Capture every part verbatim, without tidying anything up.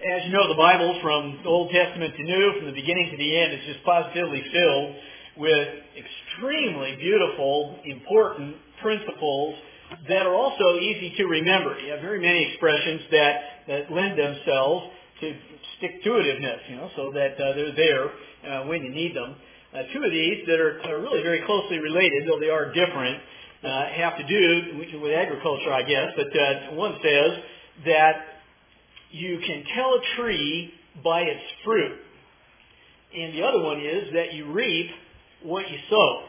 As you know, the Bible, from the Old Testament to New, from the beginning to the end, is just positively filled with extremely beautiful, important principles that are also easy to remember. You have very many expressions that, that lend themselves to stick-to-itiveness, you know, so that uh, they're there uh, when you need them. Uh, two of these that are, are really very closely related, though they are different, uh, have to do with agriculture, I guess. But uh, one says that you can tell a tree by its fruit. And the other one is that you reap what you sow.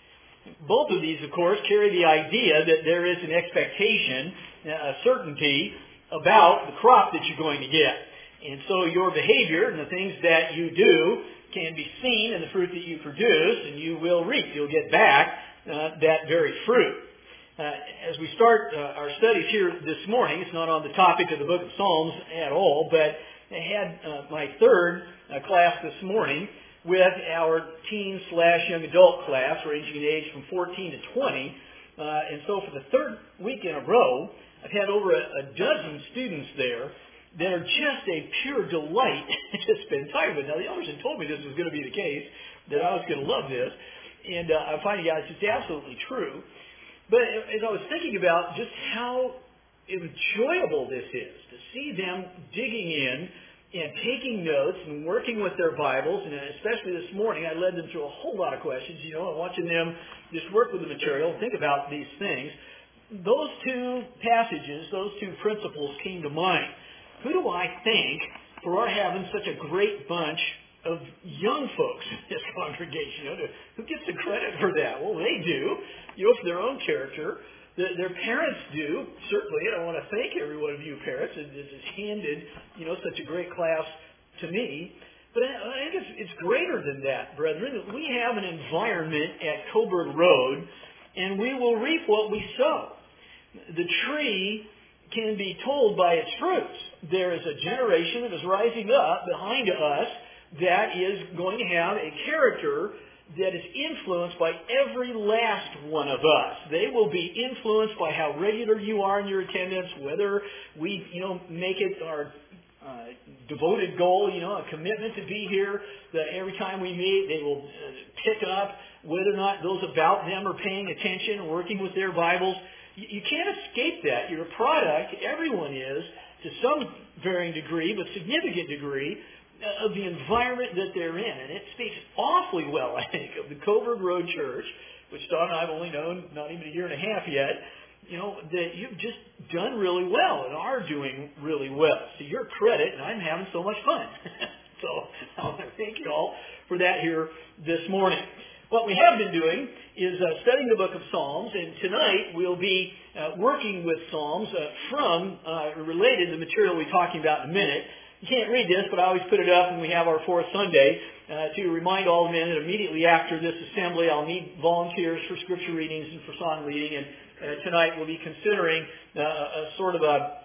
Both of these, of course, carry the idea that there is an expectation, a certainty about the crop that you're going to get. And so your behavior and the things that you do can be seen in the fruit that you produce, and you will reap. You'll get back uh, that very fruit. Uh, as we start uh, our studies here this morning, it's not on the topic of the book of Psalms at all, but I had uh, my third uh, class this morning with our teen slash young adult class, ranging in age from fourteen to twenty. Uh, and so for the third week in a row, I've had over a, a dozen students there that are just a pure delight to spend time with. Now, the others had told me this was going to be the case, that I was going to love this. And uh, I'm finding out it's just absolutely true. But as I was thinking about just how enjoyable this is, to see them digging in and taking notes and working with their Bibles, and especially this morning, I led them through a whole lot of questions, you know, and watching them just work with the material and think about these things. Those two passages, those two principles came to mind. Who do I thank for our having such a great bunch of young folks in this congregation? You know, who gets the credit for that? Well, they do, you know, for their own character. The, their parents do, certainly. I want to thank every one of you parents that has handed, you know, such a great class to me. But I think it's, it's greater than that, brethren. We have an environment at Coburg Road, and we will reap what we sow. The tree can be told by its fruits. There is a generation that is rising up behind us that is going to have a character that is influenced by every last one of us. They will be influenced by how regular you are in your attendance, whether we, you know, make it our uh, devoted goal, you know, a commitment to be here, that every time we meet, they will uh, pick up whether or not those about them are paying attention and working with their Bibles. You, you can't escape that. You're a product, everyone is, to some varying degree, but significant degree, of the environment that they're in. And it speaks awfully well, I think, of the Coburg Road Church, which Don and I have only known not even a year and a half yet, you know, that you've just done really well and are doing really well. To your credit, and I'm having so much fun. So I want to thank you all for that here this morning. What we have been doing is uh, studying the book of Psalms, and tonight we'll be uh, working with Psalms uh, from uh, related to the material we're talking about in a minute. You can't read this, but I always put it up when we have our fourth Sunday uh, to remind all the men that immediately after this assembly I'll need volunteers for scripture readings and for song leading. And uh, tonight we'll be considering uh, a sort of a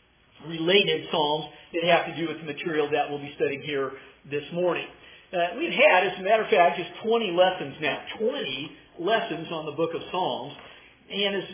related psalms that have to do with the material that we'll be studying here this morning. Uh, we've had, as a matter of fact, just twenty lessons now, twenty lessons on the book of Psalms, and, as,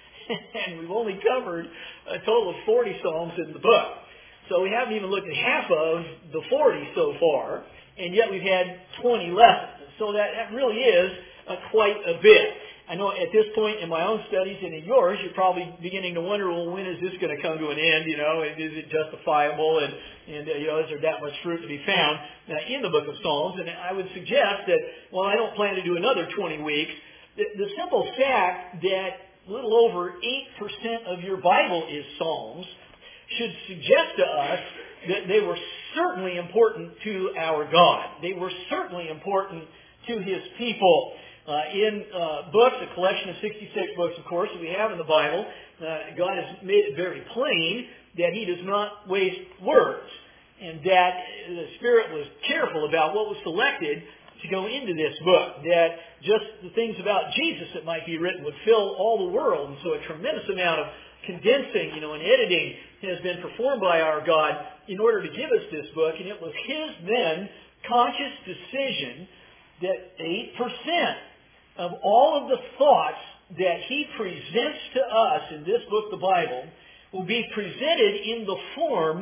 and we've only covered a total of forty psalms in the book. So we haven't even looked at half of the forty so far, and yet we've had twenty lessons. So that, that really is uh, quite a bit. I know at this point in my own studies and in yours, you're probably beginning to wonder, well, when is this going to come to an end? You know, is it justifiable? And, and uh, you know, is there that much fruit to be found uh, in the book of Psalms? And I would suggest that, well, I don't plan to do another twenty weeks. The, the simple fact that a little over eight percent of your Bible is Psalms should suggest to us that they were certainly important to our God. They were certainly important to His people. Uh, in uh, books, a collection of sixty-six books, of course, that we have in the Bible, uh, God has made it very plain that He does not waste words, and that the Spirit was careful about what was selected to go into this book, that just the things about Jesus that might be written would fill all the world, and so a tremendous amount of condensing, you know, and editing has been performed by our God in order to give us this book, and it was His then conscious decision that eight percent of all of the thoughts that He presents to us in this book, the Bible, will be presented in the form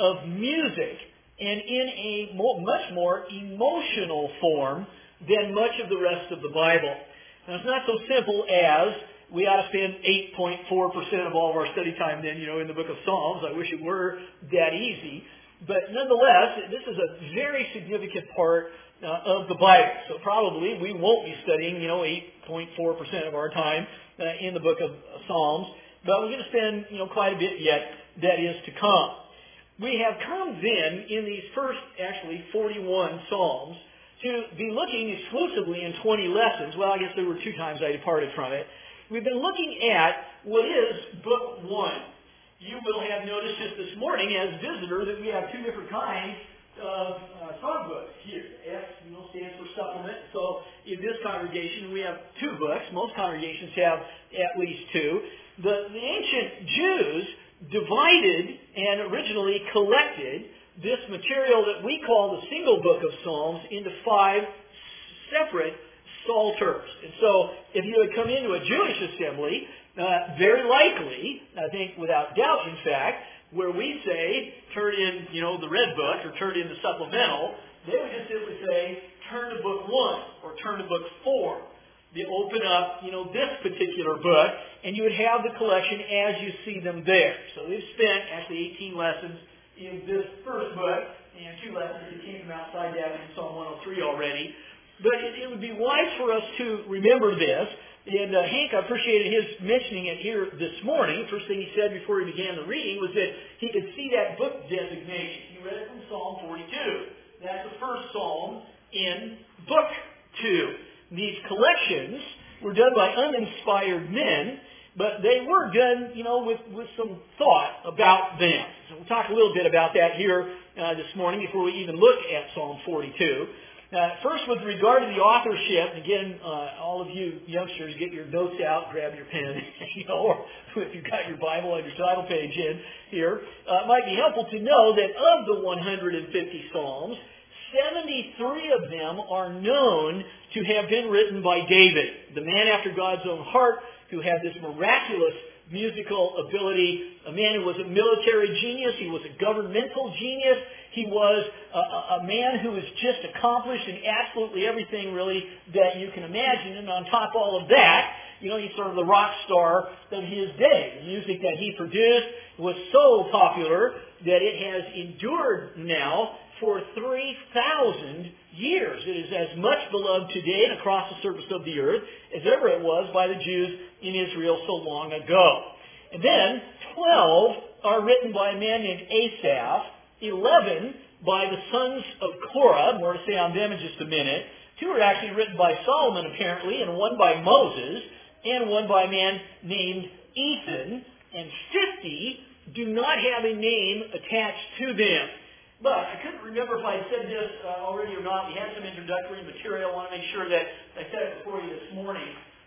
of music and in a mo- much more emotional form than much of the rest of the Bible. Now, it's not so simple as we ought to spend eight point four percent of all of our study time then, you know, in the book of Psalms. I wish it were that easy. But nonetheless, this is a very significant part uh, of the Bible. So probably we won't be studying, you know, eight point four percent of our time uh, in the book of Psalms. But we're going to spend, you know, quite a bit yet that is to come. We have come then in these first, actually, forty-one Psalms to be looking exclusively in twenty lessons. Well, I guess there were two times I departed from it. We've been looking at what is Book one. You will have noticed just this morning as visitor that we have two different kinds of uh, songbooks here. S, you know, stands for supplement. So in this congregation we have two books. Most congregations have at least two. The, the ancient Jews divided and originally collected this material that we call the single book of Psalms into five separate psalters. And so if you had come into a Jewish assembly, uh, very likely, I think without doubt in fact, where we say turn in, you know, the red book or turn in the supplemental, they would just simply say turn to book one or turn to book four. They open up, you know, this particular book, and you would have the collection as you see them there. So we've spent actually eighteen lessons in this first book, and two lessons that came from outside that in Psalm one oh three already. But it, it would be wise for us to remember this. And uh, Hank, I appreciated his mentioning it here this morning. First thing he said before he began the reading was that he could see that book designation. He read it from Psalm forty-two. That's the first psalm in Book two. These collections were done by uninspired men, but they were done, you know, with, with some thought about them. So we'll talk a little bit about that here uh, this morning before we even look at Psalm forty-two. Uh, first, with regard to the authorship, again, uh, all of you youngsters, get your notes out, grab your pen, you know, or if you've got your Bible on your title page in here. Uh, it might be helpful to know that of the one hundred fifty Psalms, seventy-three of them are known to have been written by David, the man after God's own heart, who had this miraculous musical ability, a man who was a military genius, he was a governmental genius, he was a, a man who was just accomplished in absolutely everything really that you can imagine, and on top of all of that, you know, he's sort of the rock star of his day. The music that he produced was so popular that it has endured now for three thousand years. It is as much beloved today and across the surface of the earth as ever it was by the Jews in Israel so long ago. And then twelve are written by a man named Asaph, eleven by the sons of Korah. More to say on them in just a minute. Two are actually written by Solomon apparently, and one by Moses, and one by a man named Ethan. And fifty do not have a name attached to them. But I couldn't remember if I had said this uh, already or not. We had some introductory material. I want to make sure that I said it before you this morning.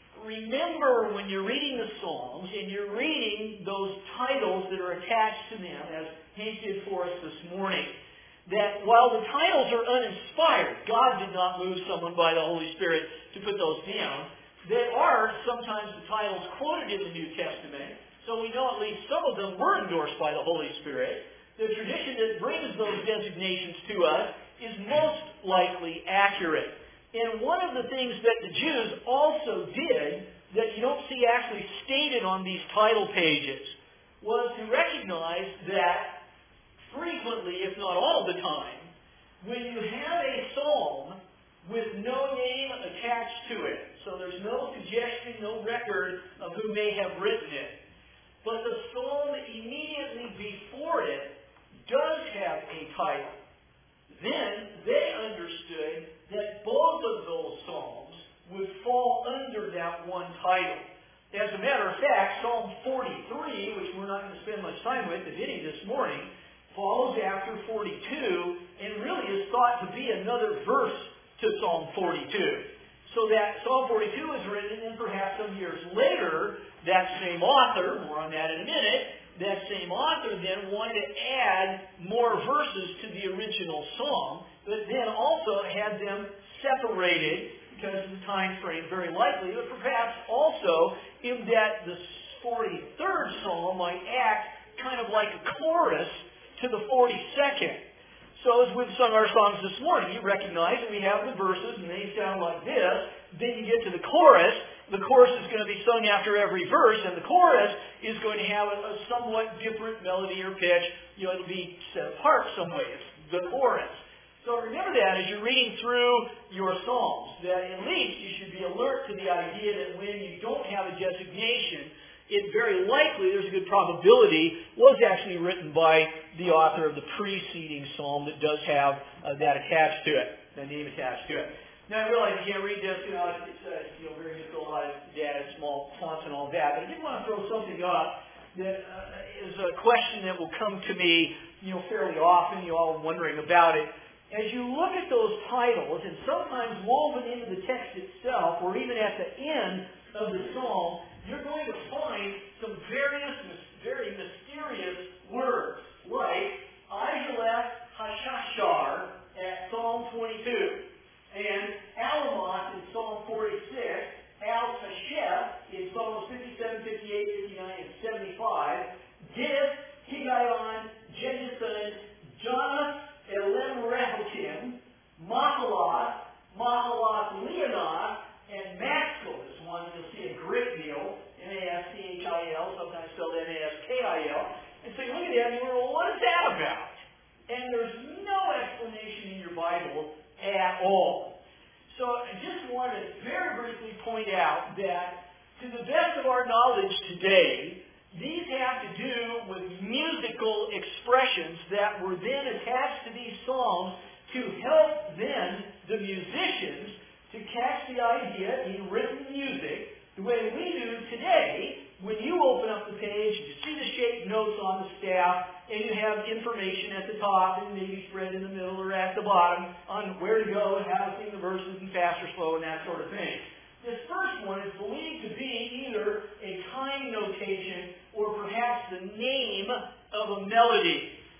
Remember when you're reading the Psalms and you're reading those titles that are attached to them, as Hank did for us this morning, that while the titles are uninspired, God did not move someone by the Holy Spirit to put those down. There are sometimes the titles quoted in the New Testament, so we know at least some of them were endorsed by the Holy Spirit. The tradition that brings those designations to us is most likely accurate. And one of the things that the Jews also did that you don't see actually stated on these title pages was to recognize that frequently, if not all the time, when you have a psalm with no name attached to it, so there's no suggestion, no record of who may have written it, but the psalm immediately before it does have a title, then they understood that both of those psalms would fall under that one title. As a matter of fact, Psalm forty-three, which we're not going to spend much time with, the video this morning, follows after forty-two and really is thought to be another verse to Psalm forty-two. So that Psalm forty-two was written, and perhaps some years later, that same author, more on that in a minute, that same author then wanted to add more verses to the original psalm, but then also had them separated because of the time frame, very likely, but perhaps also in that the forty-third psalm might act kind of like a chorus to to the forty-second. So as we've sung our songs this morning, you recognize that we have the verses and they sound like this. Then you get to the chorus. The chorus is going to be sung after every verse, and the chorus is going to have a, a somewhat different melody or pitch. You know, it'll be set apart some way. It's the chorus. So remember that as you're reading through your psalms, that at least you should be alert to the idea that when you don't have a designation, it very likely, there's a good probability, was actually written by the author of the preceding psalm that does have uh, that attached to it, the name attached to it. Now, I realize you can't read this, you know, it's uh, you know, very difficult, a lot of data, small fonts and all that, but I did want to throw something up that uh, is a question that will come to me, you know, fairly often, you all wondering about it. As you look at those titles, and sometimes woven into the text itself, or even at the end of the psalm, you're going to find some various, very mysterious words, like Ahimelech Hashashar at Psalm twenty-two, and Alamoth in Psalm forty-six, Al-Tasheth in Psalms fifty-seven, fifty-eight, fifty-nine, and seventy-five, Dith, Higgaion, Jeduthun, Jonath, Elem Rehotim, Mahalath, Mahalath Leonoth, and Maxwell is one you'll see a great deal, M A S C H I L, sometimes spelled M A S K I L. And so you look at that and you wonder, well, what is that about? And there's no explanation in your Bible at all. So I just want to very briefly point out that to the best of our knowledge today, these have to do with musical expressions that were then attached to these psalms to help then the musicians to catch the idea in written music the way we do today. When you open up the page, you see the shaped notes on the staff, and you have information at the top and maybe spread in the middle or at the bottom on where to go and how to sing the verses and fast or slow and that sort of thing. This first one is believed to be either a time notation or perhaps the name of a melody.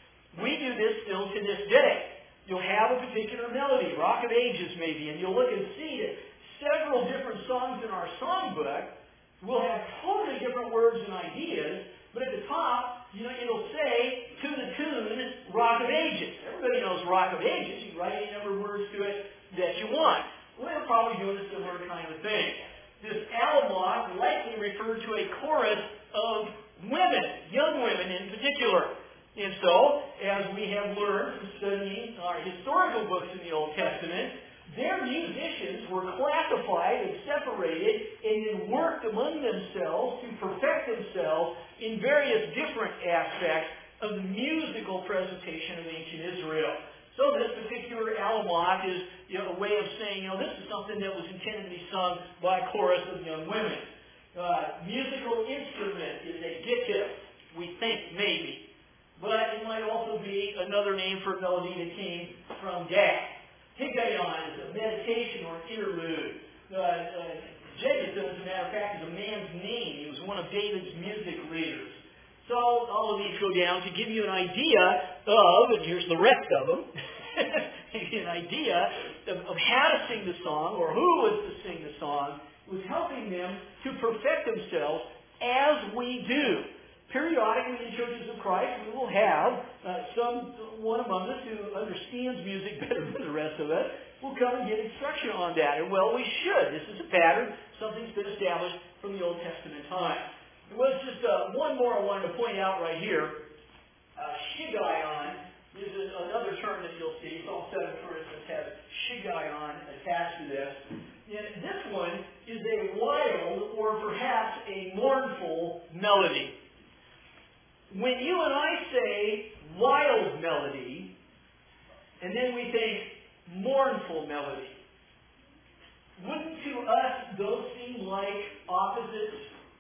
We do this still to this day. You'll have a particular melody, Rock of Ages maybe, and you'll look and see that several different songs in our songbook will have totally different words and ideas, but at the top, you know, it'll say, to the tune, Rock of Ages. Everybody knows Rock of Ages. You can write any number of words to it that you want. Well, they're probably doing a similar kind of thing. This Alamoth likely referred to a chorus of women, young women in particular. And so, as we have learned from studying our historical books in the Old Testament, their musicians were classified and separated and then worked among themselves to perfect themselves in various different aspects of the musical presentation of ancient Israel. So this particular Alamoth is, you know, a way of saying, you know, this is something that was intended to be sung by a chorus of young women. Uh, musical instrument is a gittif, we think, maybe. But it might also be another name for a melody that came from Gath. Higgaion is a meditation or interlude. Uh, uh, Jeduthun, as a matter of fact, is a man's name. He was one of David's music leaders. So all of these go down to give you an idea of, and here's the rest of them, give you an idea of, of how to sing the song or who was to sing the song. It was helping them to perfect themselves as we do. Periodically in churches of Christ, we will have uh, someone among us who understands music better than the rest of us will come and get instruction on that. And well, we should. This is a pattern. Something's been established from the Old Testament time. There was just uh, one more I wanted to point out right here. Uh, Shiggaion is a, another term that you'll see. Psalm seven, for instance, has Shiggaion attached to this. And this one is a wild or perhaps a mournful melody. When you and I say wild melody, and then we think mournful melody, wouldn't to us those seem like opposites?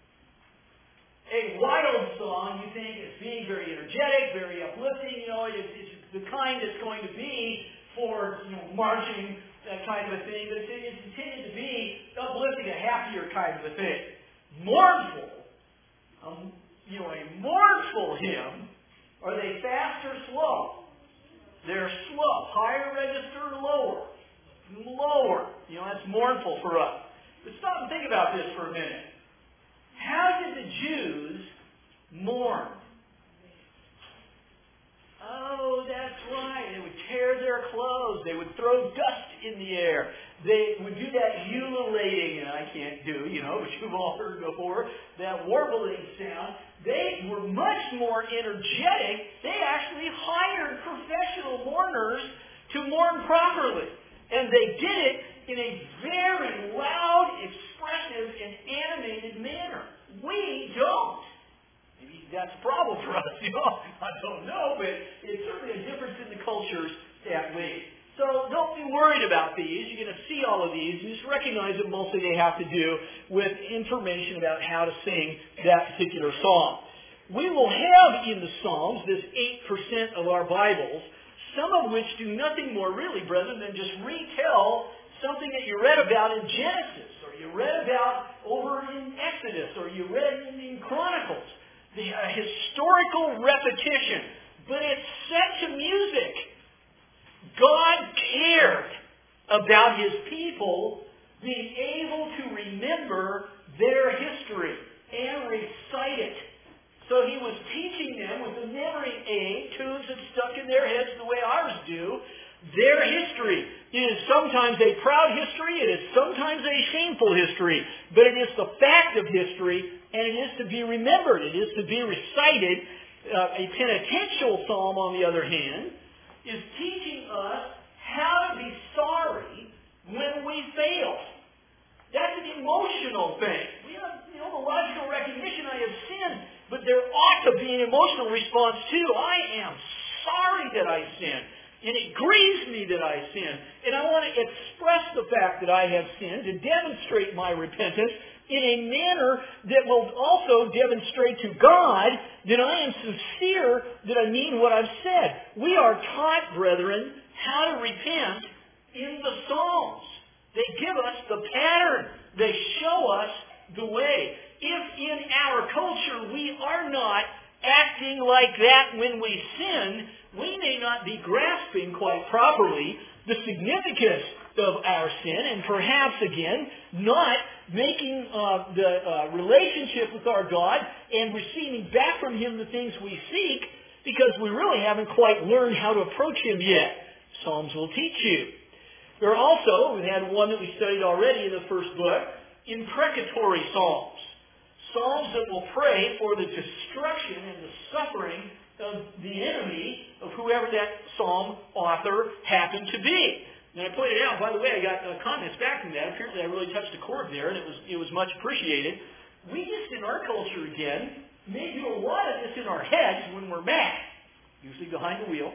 A wild song, you think, is being very energetic, very uplifting. You know, it's, it's the kind that's going to be for, you know, marching, that kind of a thing. But it's, it's intended to be uplifting, a happier kind of a thing. Mournful. Um, you know, a mournful hymn. Are they fast or slow? They're slow. Higher register, lower. Lower. You know, that's mournful for us. But stop and think about this for a minute. How did the Jews mourn? Oh, that's right. They would tear their clothes. They would throw dust in the air. They would do that ululating, and I can't do, you know, which you've all heard before, that warbling sound. They were much more energetic. They actually hired professional mourners to mourn properly. And they did it in a very loud, expressive, and animated manner. We don't. Maybe that's a problem for us, you know. I don't know, but it's certainly a difference in the cultures that way. So don't be worried about these. You're going to see all of these. You just recognize that mostly they have to do with information about how to sing that particular song. We will have in the Psalms, this eight percent of our Bibles, some of which do nothing more really, brethren, than just retell something that you read about in Genesis, or you read about over in Exodus, or you read in, in Chronicles. The uh, historical repetition. But it's set to music. God cared about His people being able to remember their history and recite it. So He was teaching them with the memory aid, tunes that stuck in their heads the way ours do, their history. It is sometimes a proud history, it is sometimes a shameful history, but it is the fact of history, and it is to be remembered. It is to be recited. Uh, a penitential psalm, on the other hand, is teaching us how to be sorry when we fail. That's an emotional thing. We have, you know, the logical recognition, I have sinned, but there ought to be an emotional response too. I am sorry that I sinned, and it grieves me that I sinned, and I want to express the fact that I have sinned to demonstrate my repentance in a manner that will also demonstrate to God that I am sincere, that I mean what I've said. We are taught, brethren, how to repent in the Psalms. They give us the pattern. They show us the way. If in our culture we are not acting like that when we sin, we may not be grasping quite properly the significance of our sin, and perhaps, again, not making uh, the uh, relationship with our God and receiving back from Him the things we seek, because we really haven't quite learned how to approach Him yet. Psalms will teach you. There are also, we had one that we studied already in the first book, imprecatory psalms. Psalms that will pray for the destruction and the suffering of the enemy of whoever that psalm author happened to be. And I pointed out, by the way, I got uh, comments back from that. Apparently I really touched a chord there, and it was it was much appreciated. We just, in our culture again, may do a lot of this in our heads when we're mad. Usually behind the wheel.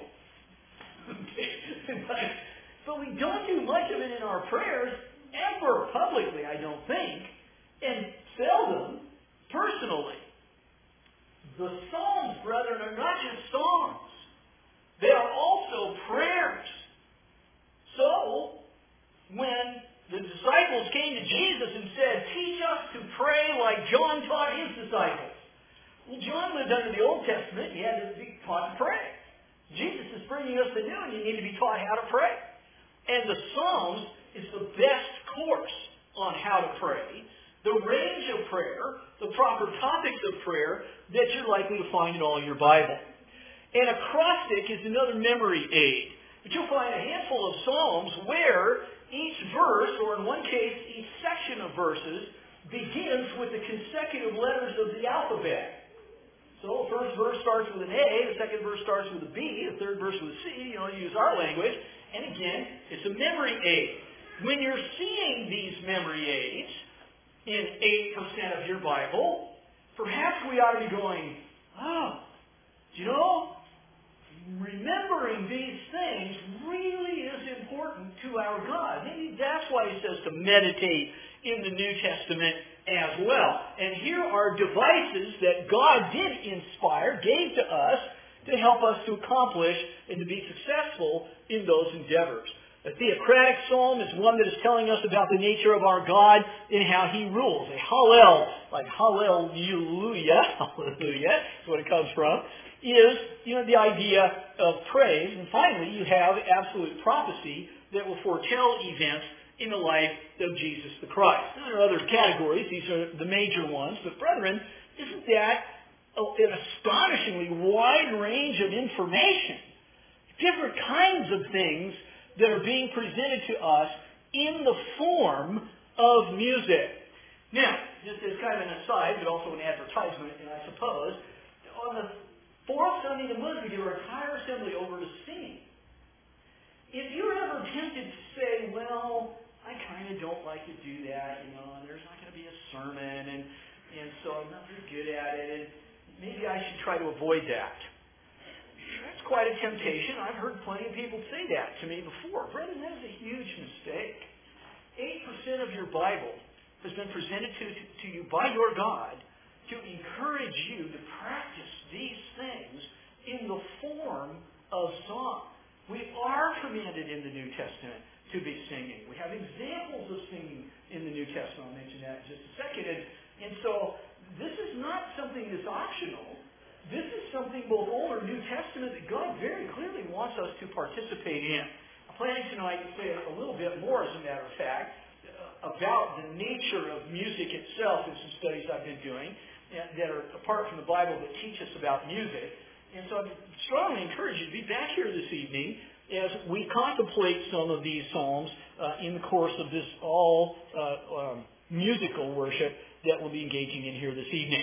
but, but we don't do much of it in our prayers, ever publicly, I don't think, and seldom personally. The Psalms, brethren, are not just songs. They are also prayers. So, when the disciples came to Jesus and said, teach us to pray like John taught his disciples. Well, John lived under the Old Testament. He had to be taught to pray. Jesus is bringing us the new, and you need to be taught how to pray. And the Psalms is the best course on how to pray, the range of prayer, the proper topics of prayer that you're likely to find in all your Bible. An acrostic is another memory aid. But you'll find a handful of Psalms where each verse, or in one case, each section of verses, begins with the consecutive letters of the alphabet. So the first verse starts with an A, the second verse starts with a B, the third verse with a C, you know, use our language. And again, it's a memory aid. When you're seeing these memory aids in eight percent of your Bible, perhaps we ought to be going, oh, do you know, remembering these things really is important to our God. Maybe that's why He says to meditate in the New Testament as well. And here are devices that God did inspire, gave to us, to help us to accomplish and to be successful in those endeavors. A theocratic psalm is one that is telling us about the nature of our God and how He rules. A hallel, like hallelujah, hallelujah, is what it comes from, is, you know, the idea of praise. And finally, you have absolute prophecy that will foretell events in the life of Jesus the Christ. And there are other categories. These are the major ones. But brethren, isn't that an astonishingly wide range of information different kinds of things that are being presented to us in the form of music. Now, just as kind of an aside, but also an advertisement, and I suppose, on the fourth Sunday of the month, we give our entire assembly over to singing. If you're ever tempted to say, well, I kind of don't like to do that, you know, and there's not going to be a sermon, and, and so I'm not very good at it, and maybe I should try to avoid that. That's quite a temptation. I've heard plenty of people say that to me before. Brethren, that is a huge mistake. eight percent of your Bible has been presented to, to, to you by your God to encourage you to practice these things in the form of song. We are commanded in the New Testament to be singing. We have examples of singing in the New Testament. I'll mention that in just a second. And, and so this is not something that's optional. This is something both Old and New Testament that God very clearly wants us to participate in. I'm planning tonight to say a little bit more, as a matter of fact, about the nature of music itself in some studies I've been doing that are apart from the Bible that teach us about music. And so I strongly encourage you to be back here this evening as we contemplate some of these psalms uh, in the course of this all uh, um, musical worship that we'll be engaging in here this evening.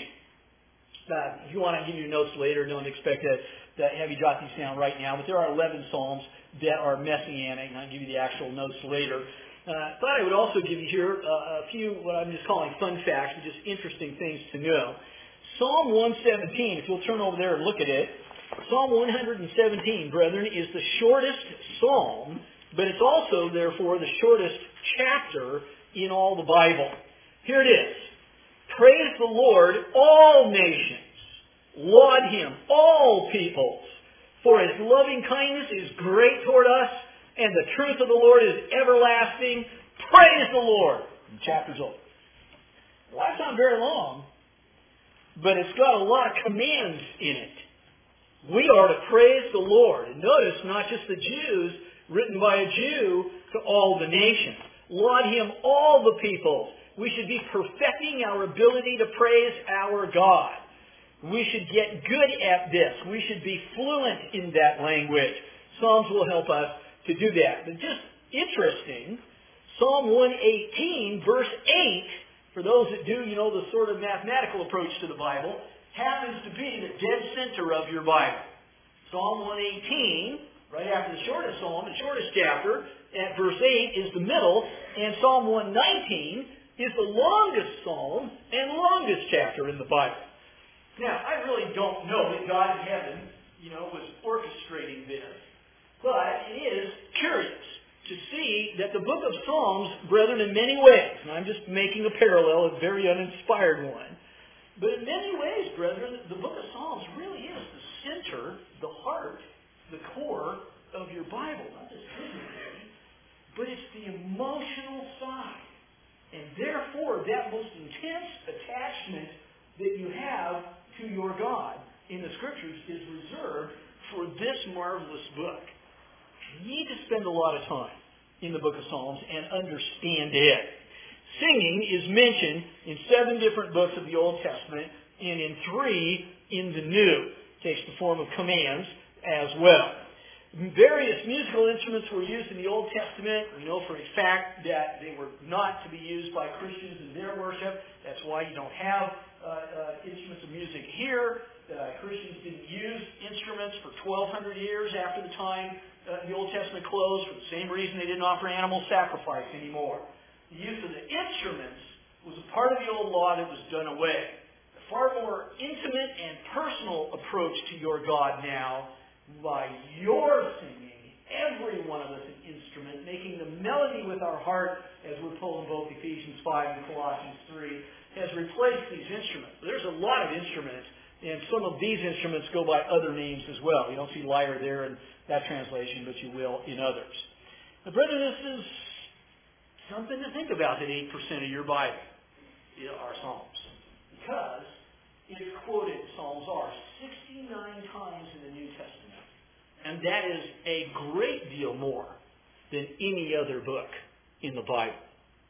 Uh, if you want to give you notes later, don't expect to, to have you jot these down right now, but there are eleven psalms that are messianic, and I'll give you the actual notes later. I uh, thought I would also give you here uh, a few, what I'm just calling fun facts, but just interesting things to know. Psalm one seventeen, if you'll turn over there and look at it, Psalm one seventeen, brethren, is the shortest psalm, but it's also, therefore, the shortest chapter in all the Bible. Here it is. Praise the Lord, all nations. Laud Him, all peoples. For His loving kindness is great toward us, and the truth of the Lord is everlasting. Praise the Lord. And chapter's over. Well, that's not very long, but it's got a lot of commands in it. We are to praise the Lord. And notice, not just the Jews, written by a Jew to all the nations. Laud Him, all the peoples. We should be perfecting our ability to praise our God. We should get good at this. We should be fluent in that language. Psalms will help us to do that. But just interesting, Psalm one eighteen, verse eight, for those that do, you know, the sort of mathematical approach to the Bible, happens to be the dead center of your Bible. Psalm one eighteen, right after the shortest psalm, the shortest chapter, at verse eight is the middle, and Psalm one nineteen is the longest psalm and longest chapter in the Bible. Now, I really don't know that God in heaven, you know, was orchestrating this, but it is curious to see that the book of Psalms, brethren, in many ways, and I'm just making a parallel, a very uninspired one, but in many ways, brethren, the book of Psalms really is the center, the heart, the core of your Bible. Not just physically, but it's the emotional side. And therefore, that most intense attachment that you have to your God in the Scriptures is reserved for this marvelous book. You need to spend a lot of time in the book of Psalms and understand it. Singing is mentioned in seven different books of the Old Testament and in three in the New. It takes the form of commands as well. Various musical instruments were used in the Old Testament. We know for a fact that they were not to be used by Christians in their worship. That's why you don't have uh, uh, instruments of music here. Uh, Christians didn't use instruments for twelve hundred years after the time uh, the Old Testament closed, for the same reason they didn't offer animal sacrifice anymore. The use of the instruments was a part of the old law that was done away. A far more intimate and personal approach to your God now, by your singing, every one of us an instrument, making the melody with our heart, as we're told in both Ephesians five and Colossians three, has replaced these instruments. There's a lot of instruments, and some of these instruments go by other names as well. You don't see lyre there in that translation, but you will in others. Now, brethren, this is something to think about, that eight percent of your Bible are Psalms. Because it's quoted, Psalms are, sixty-nine times in the New Testament. And that is a great deal more than any other book in the Bible.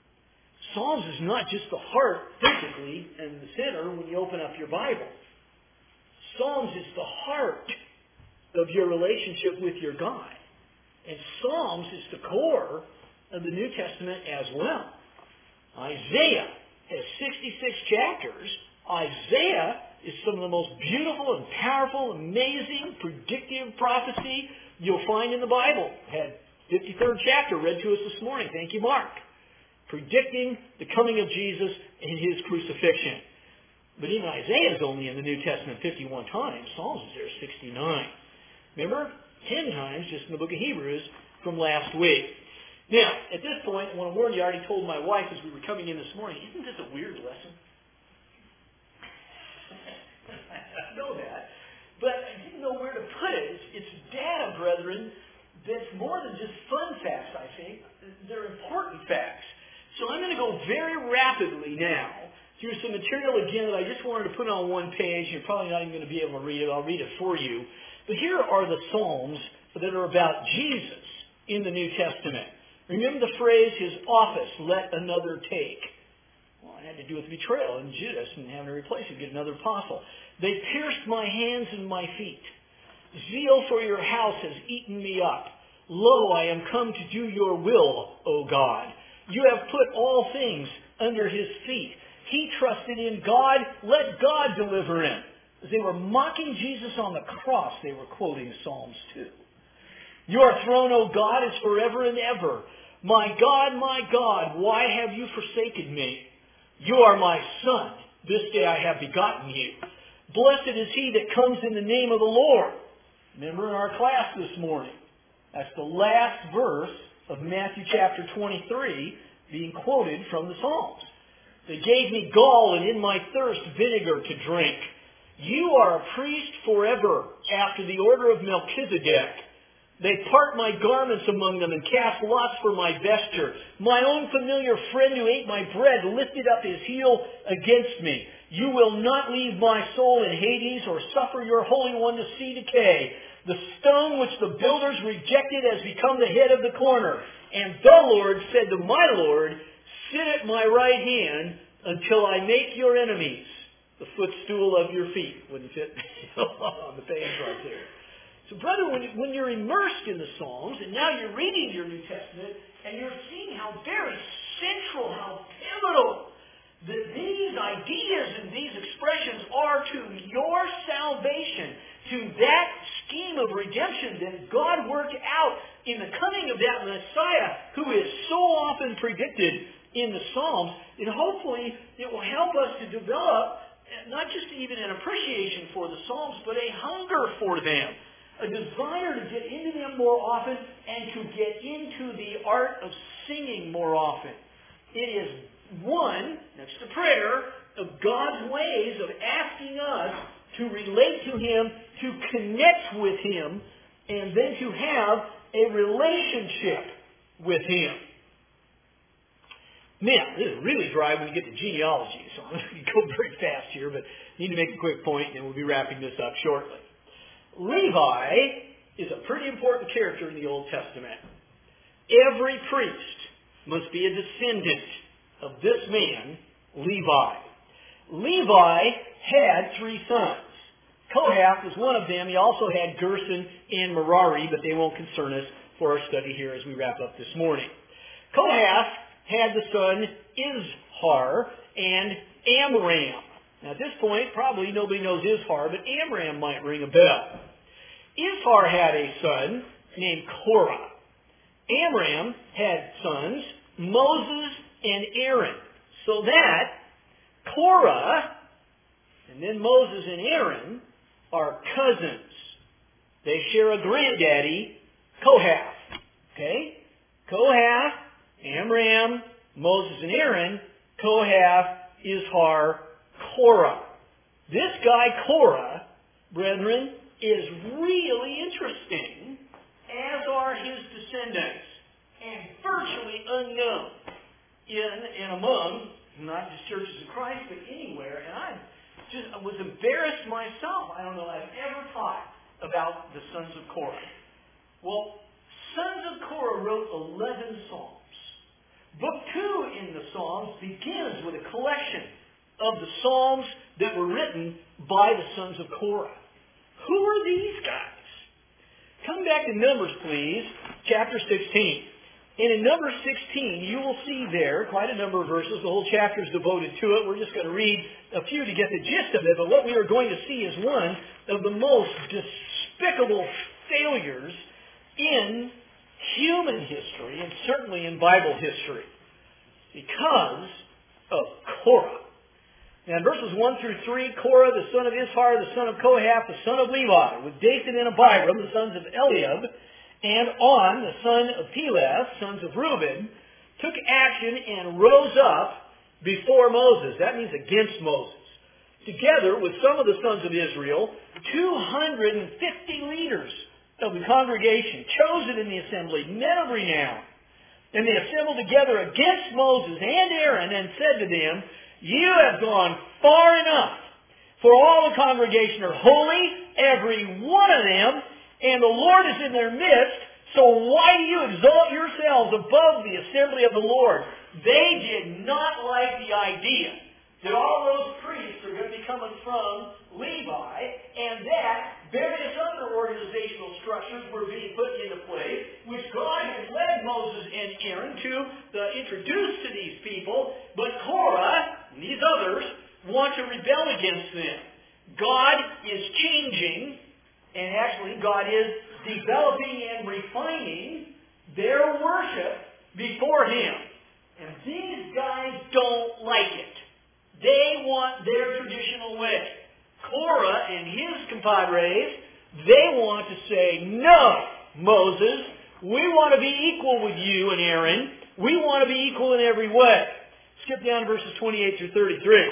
Psalms is not just the heart physically and the center when you open up your Bible. Psalms is the heart of your relationship with your God. And Psalms is the core of the New Testament as well. Isaiah has sixty-six chapters. Isaiah is some of the most beautiful and powerful, amazing, predictive prophecy you'll find in the Bible. Had fifty-third chapter read to us this morning. Thank you, Mark. Predicting the coming of Jesus and His crucifixion. But even Isaiah is only in the New Testament fifty-one times. Psalms is there sixty-nine. Remember? ten times just in the book of Hebrews from last week. Now, at this point, I want to warn you, I already told my wife as we were coming in this morning, isn't this a weird lesson? I know that. But I didn't know where to put it. It's, it's data, brethren, that's more than just fun facts, I think. They're important facts. So I'm going to go very rapidly now through some material again that I just wanted to put on one page. You're probably not even going to be able to read it. I'll read it for you. But here are the Psalms that are about Jesus in the New Testament. Remember the phrase, His office let another take. Well, it had to do with betrayal and Judas and having to replace him, get another apostle. They pierced my hands and my feet. Zeal for your house has eaten me up. Lo, I am come to do your will, O God. You have put all things under His feet. He trusted in God. Let God deliver him. As they were mocking Jesus on the cross, they were quoting Psalms two. Your throne, O God, is forever and ever. My God, my God, why have you forsaken me? You are my Son. This day I have begotten you. Blessed is he that comes in the name of the Lord. Remember in our class this morning. That's the last verse of Matthew chapter twenty-three being quoted from the Psalms. They gave me gall and in my thirst vinegar to drink. You are a priest forever after the order of Melchizedek. They part my garments among them and cast lots for my vesture. My own familiar friend who ate my bread lifted up his heel against me. You will not leave my soul in Hades or suffer your Holy One to see decay. The stone which the builders rejected has become the head of the corner. And the Lord said to my Lord, sit at my right hand until I make your enemies the footstool of your feet. Wouldn't fit on the page right there. So, brother, when, when you're immersed in the Psalms, and now you're reading your New Testament, and you're seeing how very central, how pivotal that these ideas and these expressions are to your salvation, to that scheme of redemption that God worked out in the coming of that Messiah who is so often predicted in the Psalms, and hopefully it will help us to develop not just even an appreciation for the Psalms, but a hunger for them. A desire to get into them more often and to get into the art of singing more often. It is one, next to prayer, of God's ways of asking us to relate to Him, to connect with Him, and then to have a relationship with Him. Now, this is really dry when you get to genealogy, so I'm going to go very fast here, but I need to make a quick point, and we'll be wrapping this up shortly. Levi is a pretty important character in the Old Testament. Every priest must be a descendant of this man, Levi. Levi had three sons. Kohath was one of them. He also had Gerson and Merari, but they won't concern us for our study here as we wrap up this morning. Kohath had the son Izhar and Amram. Now at this point, probably nobody knows Izhar, but Amram might ring a bell. Izhar had a son named Korah. Amram had sons, Moses and Aaron. So that Korah and then Moses and Aaron are cousins. They share a granddaddy, Kohath. Okay? Kohath, Amram, Moses and Aaron, Kohath, Izhar, Korah. This guy Korah, brethren, is really interesting, as are his descendants, and virtually unknown in and among, not just churches of Christ, but anywhere. And I just I was embarrassed myself. I don't know if I've ever taught about the sons of Korah. Well, sons of Korah wrote eleven Psalms. Book two in the Psalms begins with a collection of the Psalms that were written by the sons of Korah. Who are these guys? come back to Numbers, please, chapter sixteen. And in Numbers sixteen, you will see there quite a number of verses. The whole chapter is devoted to it. We're just going to read a few to get the gist of it. But what we are going to see is one of the most despicable failures in human history, and certainly in Bible history, because of Korah. Now in verses one through three, Korah, the son of Ishar, the son of Kohath, the son of Levi, with Dathan and Abiram, the sons of Eliab, and On, the son of Peleth, sons of Reuben, took action and rose up before Moses. That means against Moses. Together with some of the sons of Israel, two hundred fifty leaders of the congregation, chosen in the assembly, men of renown. And they assembled together against Moses and Aaron and said to them, "You have gone far enough, for all the congregation are holy, every one of them, and the Lord is in their midst, so why do you exalt yourselves above the assembly of the Lord?" They did not like the idea that all those priests are going to be coming from Levi, and that various other organizational structures were being put into place, which God had led Moses and Aaron to uh, introduce to these people, but Korah and these others want to rebel against them. God is changing, and actually God is developing and refining their worship before Him. And these guys don't like it. They want their traditional way. Korah and his compadres, they want to say, "No, Moses, we want to be equal with you and Aaron. We want to be equal in every way." Skip down to verses twenty-eight through thirty-three.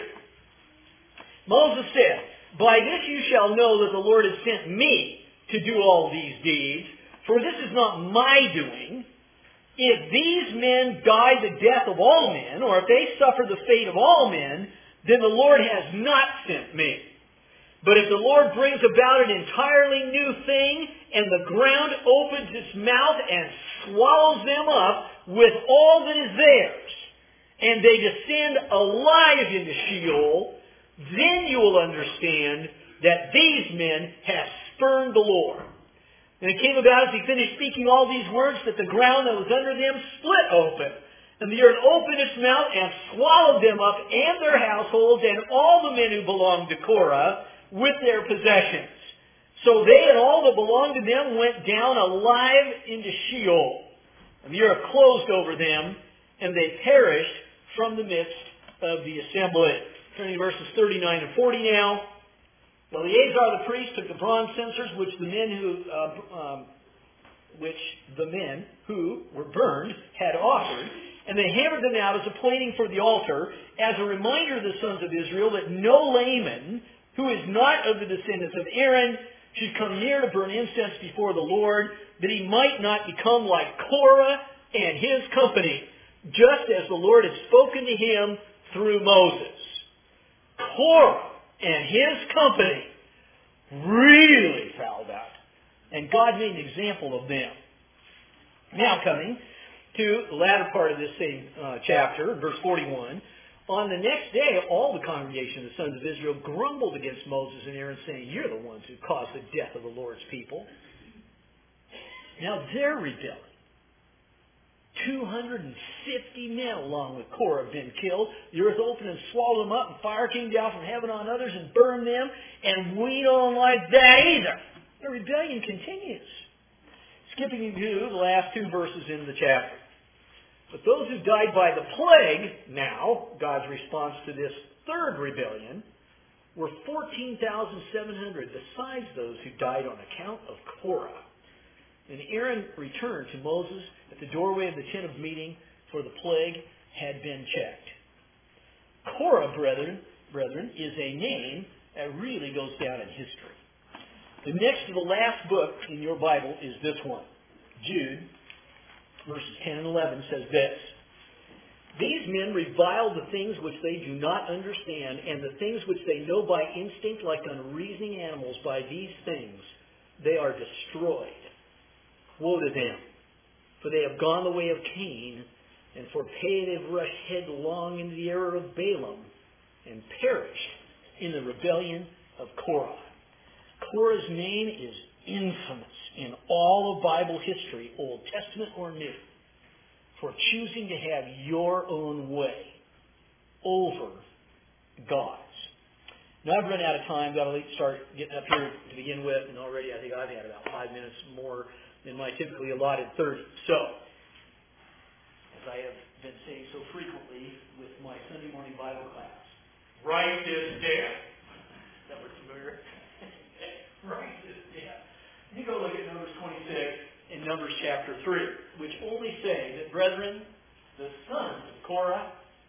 Moses said, "By this you shall know that the Lord has sent me to do all these deeds, for this is not my doing. If these men die the death of all men, or if they suffer the fate of all men, then the Lord has not sent me. But if the Lord brings about an entirely new thing, and the ground opens its mouth and swallows them up with all that is theirs, and they descend alive into Sheol, then you will understand that these men have spurned the Lord." And it came about as he finished speaking all these words that the ground that was under them split open. And the earth opened its mouth and swallowed them up and their households and all the men who belonged to Korah with their possessions. So they and all that belonged to them went down alive into Sheol. And the earth closed over them, and they perished from the midst of the assembly. Turning to verses thirty-nine and forty now. Eleazar the priest took the bronze censers which the men who uh, um, which the men who were burned had offered, and they hammered them out as a plating for the altar, as a reminder to the sons of Israel that no layman who is not of the descendants of Aaron should come near to burn incense before the Lord, that he might not become like Korah and his company, just as the Lord had spoken to him through Moses. Korah and his company really fouled out. And God made an example of them. Now coming to the latter part of this same uh, chapter, verse forty-one. On the next day, all the congregation of the sons of Israel grumbled against Moses and Aaron, saying, "You're the ones who caused the death of the Lord's people." Now they're rebelling. two hundred fifty men along with Korah have been killed. The earth opened and swallowed them up, and fire came down from heaven on others and burned them, and we don't like that either. The rebellion continues. Skipping to the last two verses in the chapter. But those who died by the plague, now, God's response to this third rebellion, were fourteen thousand seven hundred, besides those who died on account of Korah. And Aaron returned to Moses at the doorway of the tent of meeting, for the plague had been checked. Korah, brethren, brethren, is a name that really goes down in history. The next to the last book in your Bible is this one. Jude, verses ten and eleven, says this: "These men revile the things which they do not understand, and the things which they know by instinct like unreasoning animals. By these things they are destroyed. Woe to them, for they have gone the way of Cain, and for pay they've rushed headlong into the error of Balaam, and perished in the rebellion of Korah." Korah's name is infamous in all of Bible history, Old Testament or New, for choosing to have your own way over God's. Now I've run out of time. Got to start getting up here to begin with, and already I think I've had about five minutes more than my typically allotted thirty. So, as I have been saying so frequently with my Sunday morning Bible class, write this down. That was familiar. Write this down. You go look at Numbers twenty-six and Numbers chapter three, which only say that, brethren, the sons of Korah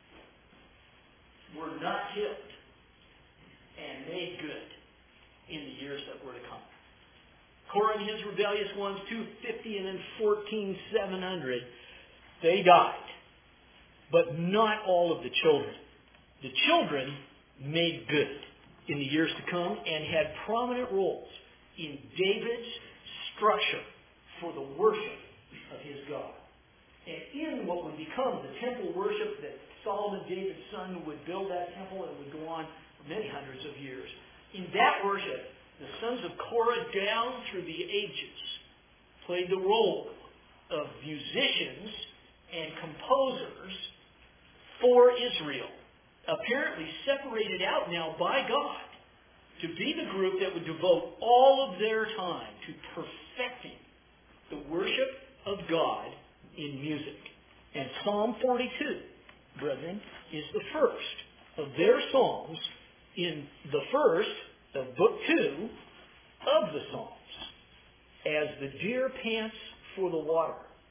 were not killed and made good in the years that were to come. Korah and his rebellious ones, two fifty and then fourteen seven hundred, they died. But not all of the children. The children made good in the years to come and had prominent roles in David's structure for the worship of his God. And in what would become the temple worship that Solomon, David's son, would build that temple and would go on for many hundreds of years. In that worship, the sons of Korah down through the ages played the role of musicians and composers for Israel, apparently separated out now by God to be the group that would devote all of their time to perfecting the worship of God in music. And Psalm forty-two, brethren, is the first of their psalms in the first of Book two of the Psalms. As the deer pants for the water,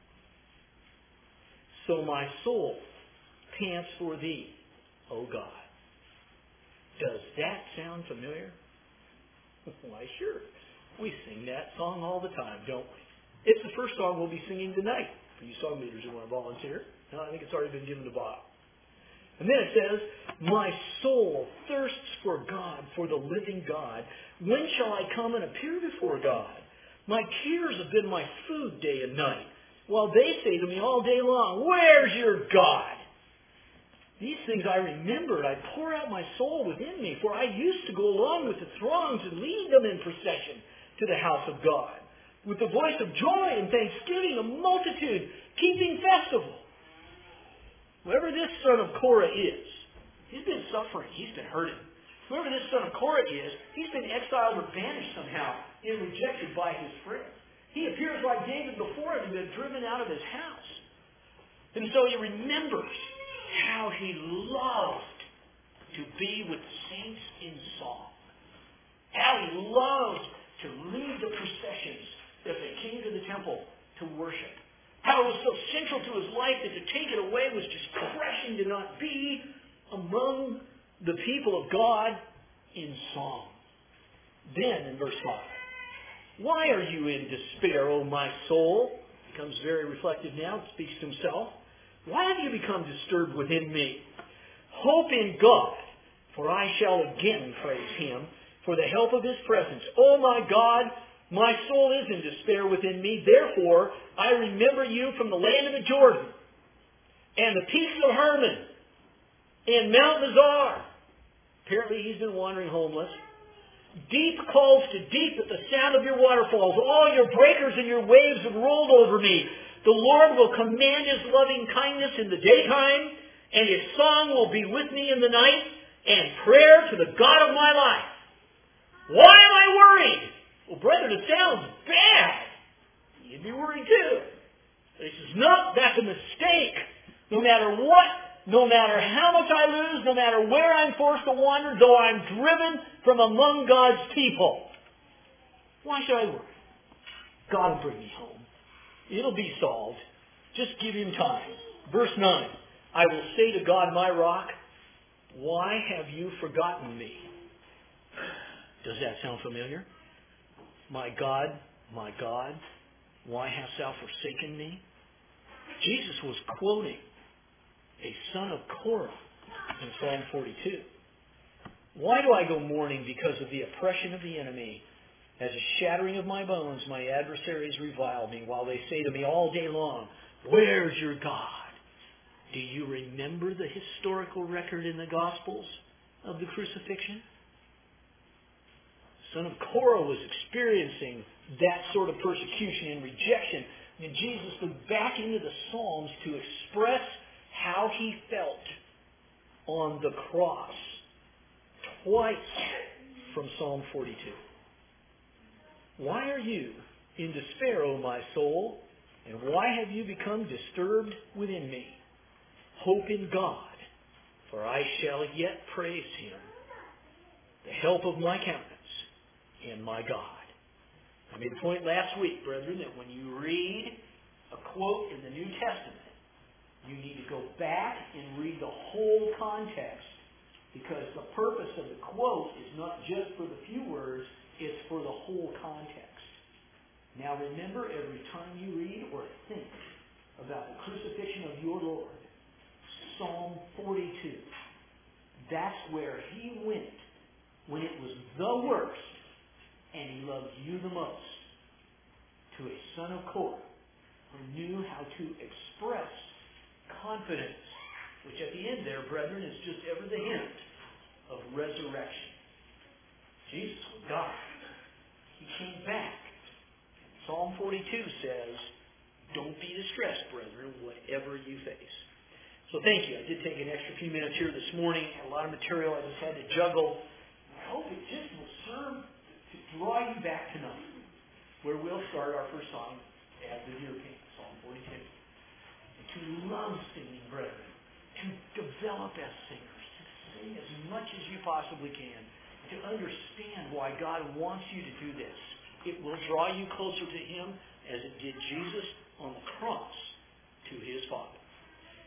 so my soul pants for thee, O God. Does that sound familiar? Why, sure. We sing that song all the time, don't we? It's the first song we'll be singing tonight, for you song leaders who want to volunteer. No, I think it's already been given to Bob. And then it says, my soul thirsts for God, for the living God. When shall I come and appear before God? My tears have been my food day and night, while they say to me all day long, where's your God? These things I remembered. I pour out my soul within me, for I used to go along with the throngs and lead them in procession to the house of God, with the voice of joy and thanksgiving, a multitude keeping festival. Whoever this son of Korah is, he's been suffering. He's been hurting. Whoever this son of Korah is, he's been exiled or banished somehow and rejected by his friends. He appears like David before him and been driven out of his house. And so he remembers how he loved to be with the saints in song. How he loved to lead the processions as they came to the temple to worship. How it was so central to his life that to take it away was just crushing to not be among the people of God in song. Then in verse five, why are you in despair, O my soul? He becomes very reflective now, speaks to himself. Why have you become disturbed within me? Hope in God, for I shall again praise him for the help of his presence. O my God, my soul is in despair within me. Therefore, I remember you from the land of the Jordan and the peaks of Hermon and Mount Mizar. Apparently he's been wandering homeless. Deep calls to deep at the sound of your waterfalls. All your breakers and your waves have rolled over me. The Lord will command his loving kindness in the daytime, and his song will be with me in the night, and prayer to the God of my life. Why am I worried? Well, brethren, it sounds bad. You'd be worried too. But he says, no, that's a mistake. No matter what, no matter how much I lose, no matter where I'm forced to wander, though I'm driven from among God's people. Why should I worry? God will bring me home. It'll be solved. Just give him time. Verse nine. I will say to God, my rock, why have you forgotten me? Does that sound familiar? My God, my God, why hast thou forsaken me? Jesus was quoting a son of Korah in Psalm forty-two. Why do I go mourning because of the oppression of the enemy? As a shattering of my bones, my adversaries revile me, while they say to me all day long, where's your God? Do you remember the historical record in the Gospels of the crucifixion? The son of Korah was experiencing that sort of persecution and rejection. And Jesus looked back into the Psalms to express how he felt on the cross. Twice from Psalm forty-two. Why are you in despair, O my soul? And why have you become disturbed within me? Hope in God, for I shall yet praise him, the help of my countenance and my God. I made the point last week, brethren, that when you read a quote in the New Testament, you need to go back and read the whole context, because the purpose of the quote is not just for the few words, it's for the whole context. Now remember, every time you read or think about the crucifixion of your Lord, Psalm forty-two, that's where he went when it was the worst, and he loved you the most, to a son of Korah who knew how to express confidence, which at the end there, brethren, is just ever the hint of resurrection. Jesus was God. He came back. Psalm forty-two says, don't be distressed, brethren, whatever you face. So thank you. I did take an extra few minutes here this morning. Had a lot of material I just had to juggle. I hope it just will serve to draw you back tonight, where we'll start our first song as the deer king, Psalm forty-two. And to love singing, brethren, to develop as singers, to sing as much as you possibly can, to understand why God wants you to do this. It will draw you closer to him as it did Jesus on the cross to his Father.